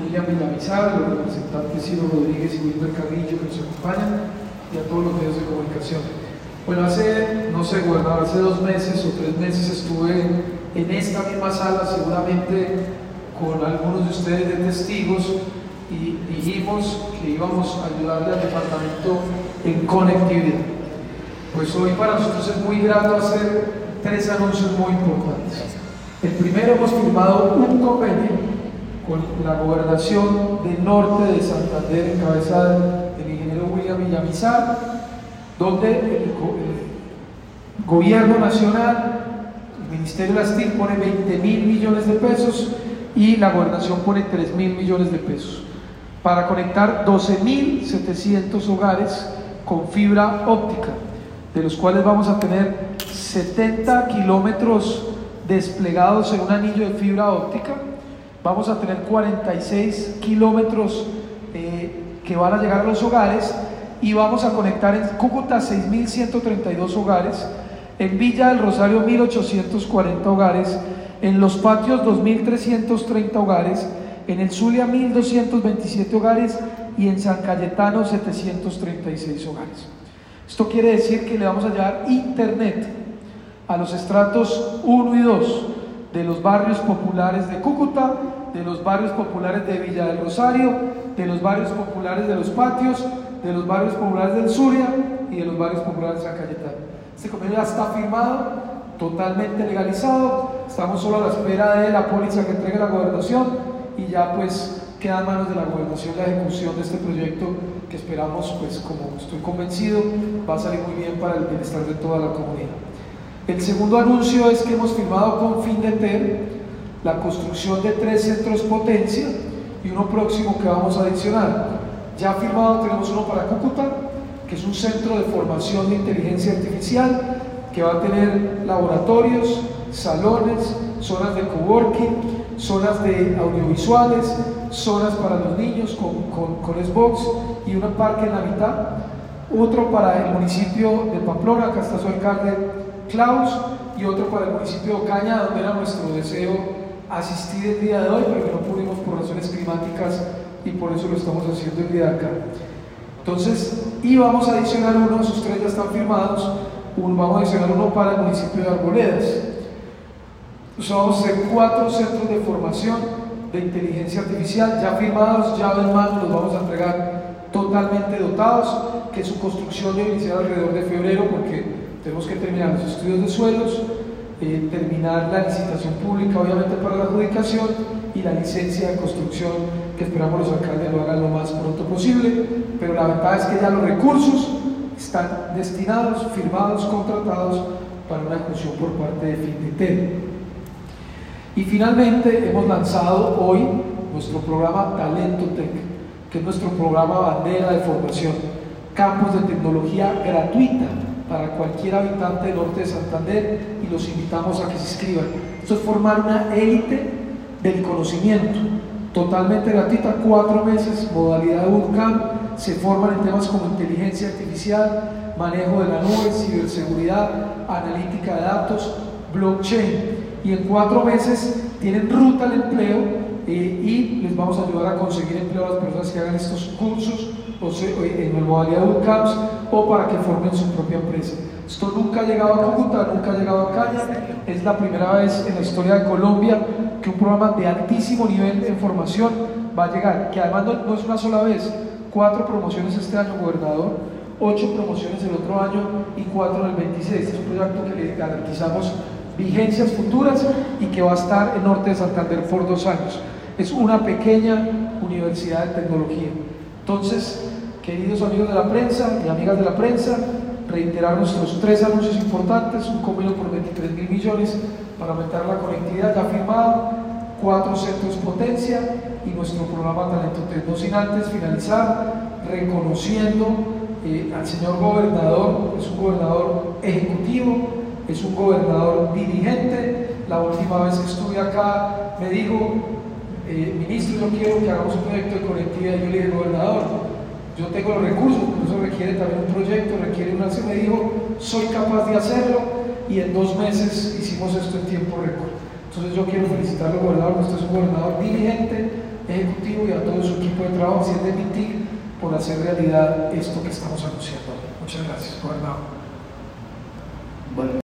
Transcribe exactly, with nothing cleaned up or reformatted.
William Villamizar, los representantes Ciro Rodríguez y Wilber Carrillo que nos acompañan, y a todos los medios de comunicación. Bueno, hace, no sé, gobernador, hace dos meses o tres meses estuve en esta misma sala, seguramente con algunos de ustedes de testigos, y dijimos que íbamos a ayudarle al departamento en conectividad. Pues hoy para nosotros es muy grato hacer tres anuncios muy importantes. El primero, hemos firmado un convenio con la gobernación del norte de Santander, encabezada del ingeniero William Villamizar, donde el, el gobierno nacional, el Ministerio de las T I C pone veinte mil millones de pesos y la gobernación pone tres mil millones de pesos para conectar doce mil setecientos hogares con fibra óptica, de los cuales vamos a tener setenta kilómetros desplegados en un anillo de fibra óptica. Vamos a tener cuarenta y seis kilómetros eh, que van a llegar a los hogares, y vamos a conectar en Cúcuta seis mil ciento treinta y dos hogares, en Villa del Rosario mil ochocientos cuarenta hogares, en Los Patios dos mil trescientos treinta hogares, en el Zulia mil doscientos veintisiete hogares y en San Cayetano setecientos treinta y seis hogares. Esto quiere decir que le vamos a llevar internet a los estratos uno y dos de los barrios populares de Cúcuta, de los barrios populares de Villa del Rosario, de los barrios populares de Los Patios, de los barrios populares del Zulia y de los barrios populares de San Cayetano. Este convenio ya está firmado, totalmente legalizado, estamos solo a la espera de la póliza que entregue la gobernación, y ya pues queda en manos de la gobernación la ejecución de este proyecto, que esperamos, pues como estoy convencido, va a salir muy bien para el bienestar de toda la comunidad. El segundo anuncio es que hemos firmado con Findeter la construcción de tres centros potencia y uno próximo que vamos a adicionar. Ya firmado tenemos uno para Cúcuta, que es un centro de formación de inteligencia artificial, que va a tener laboratorios, salones, zonas de coworking, zonas de audiovisuales, zonas para los niños con, con, con Xbox y un parque en la mitad. Otro para el municipio de Pamplona, acá está su alcalde Klaus, y otro para el municipio de Ocaña, donde era nuestro deseo asistir el día de hoy, pero que no pudimos por razones climáticas, y por eso lo estamos haciendo el día de acá. Entonces, y vamos a adicionar uno, esos tres ya están firmados, un, vamos a adicionar uno para el municipio de Arboledas. Entonces vamos a hacer cuatro centros de formación de inteligencia artificial ya firmados, ya en mano, los vamos a entregar totalmente dotados, que su construcción debe iniciar alrededor de febrero, porque tenemos que terminar los estudios de suelos, eh, terminar la licitación pública obviamente para la adjudicación, y la licencia de construcción, que esperamos los alcaldes lo hagan lo más pronto posible. Pero la ventaja es que ya los recursos están destinados, firmados, contratados para una ejecución por parte de Findeter. Y finalmente hemos lanzado hoy nuestro programa Talento Tech, que es nuestro programa bandera de formación, campos de tecnología gratuita para cualquier habitante del norte de Santander, y los invitamos a que se inscriban. Esto es formar una élite del conocimiento, totalmente gratuita, cuatro meses, modalidad de bootcamp. Se forman en temas como inteligencia artificial, manejo de la nube, ciberseguridad, analítica de datos, blockchain, y en cuatro meses tienen ruta al empleo, eh, y les vamos a ayudar a conseguir empleo a las personas que hagan estos cursos, o sea, en la modalidad de bootcamps, o para que formen su propia empresa. Esto nunca ha llegado a Cúcuta, nunca ha llegado a Caña, es la primera vez en la historia de Colombia que un programa de altísimo nivel en formación va a llegar, que además no, no es una sola vez, cuatro promociones este año, gobernador, ocho promociones el otro año y cuatro en el veintiséis. Es un proyecto que le garantizamos vigencias futuras y que va a estar en norte de Santander por dos años. Es una pequeña universidad de tecnología. Entonces, queridos amigos de la prensa y amigas de la prensa, reiterar nuestros tres anuncios importantes: un convenio por veintitrés mil millones para aumentar la conectividad ya firmado, cuatro centros potencia y nuestro programa Talento Tech. No sin antes finalizar reconociendo eh, al señor gobernador. Es un gobernador ejecutivo, es un gobernador dirigente. La última vez que estuve acá me dijo, eh, ministro, yo quiero que hagamos un proyecto de conectividad. Yo le dije, gobernador, yo tengo los recursos, pero eso requiere también un proyecto, requiere una... Se me dijo, soy capaz de hacerlo, y en dos meses hicimos esto en tiempo récord. Entonces yo quiero felicitarlo, gobernador, usted es un gobernador diligente, ejecutivo y a todo su equipo de trabajo, si es de MINTIC, por hacer realidad esto que estamos anunciando. Muchas gracias, gobernador. Bueno.